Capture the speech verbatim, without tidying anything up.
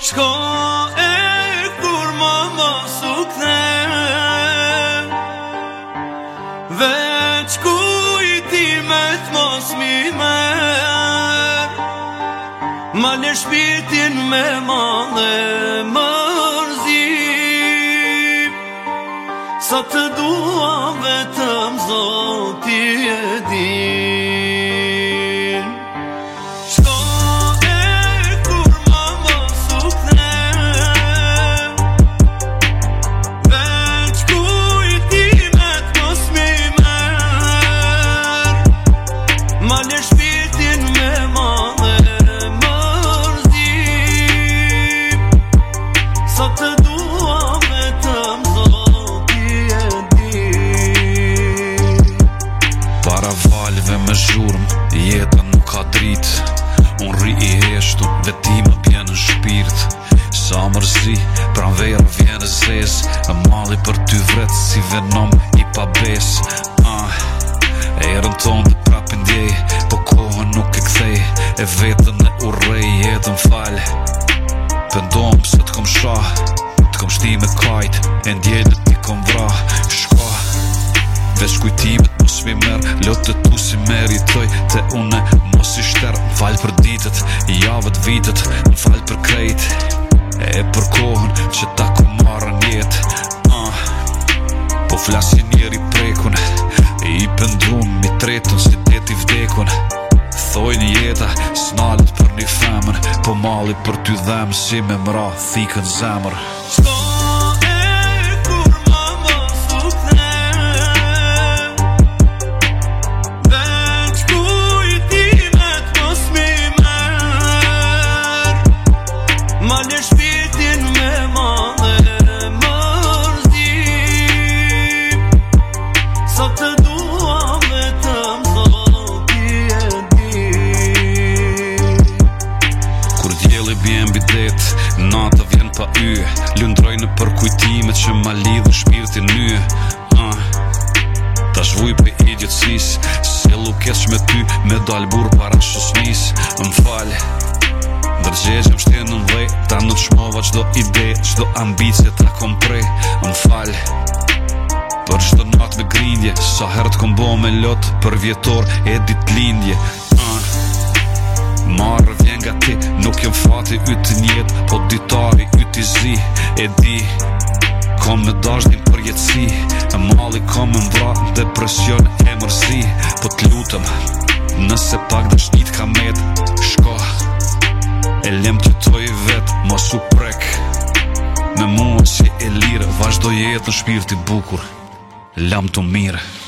Shko e kur më mos u kthem, veç kujtimet mos mi mer, ma le shpirtin me madhe mërzi. Sa të dua vetëm Zoti e din. Shko e kur më mos u kthem, veç kujtimet mos mi mer, ma le shpirtin me madhe mërzi. Sa të dua vetëm Zoti e din. Para valve me zhurm, jeta nuk ka drit. Unë rri i heshtu, vetima bjen në shpirt. Sa mërzi, pran vera vjen e zez, e mali për ty vret si venom i pabes. uh, E erën ton të prapin djej, po kohën nuk e kthej, e vetën e urrej jetën fal. Pëndom se t'kom shah, t'kom shti me kajt, e ndjelët t'i kom vra. Shko, veç kujtimet mos mi merë, lotë tu si meritoj, te une mos i shterë. M'fal për ditët, javët, vitët, m'fal për krejt, e për kohën që ta ku marrën jetë. uh, Po flasin njeri prekun, i pëndrum mi tretun si deti vdekun. Thojnë jeta, s'nalet për një femën, po mali për ty dhem si me mra thikën zemër. Shko e kur më mos u kthem, veç kujtimet mos mi mer, ma le shpirtin me madhe mërzi. Sa të dua vetëm Zoti e din. Kur djeli bjen bidet, nata vjen pa yje, lundrojnë për kujtimet që ma lidhën shpirtin nyje. uh, Ta zhvuj për idjotësis, se lukesh me ty, me dal bur para shosnis. M'fal, ndërgjegjëm shtenë në dhej, ta në qmova qdo ide, qdo ambicie ta kom prej. M'fal, për qdo nat me grindje, sa herët kom bo me lot, për vjetor e dit lindje. uh, Marrë vjen nga ti, nuk jëm fati ytë njet, po ditari ytë i zi, e di. Kom me dashnin për jetësi, e mali kom me mbra, depresion e mërzi. Po t'lutëm, nëse pak dashnit ka met, shko, e lem të toj vet, mos u prek. Me mua si e lirë, vazhdo jetë në shpirti bukur, lam të mirë.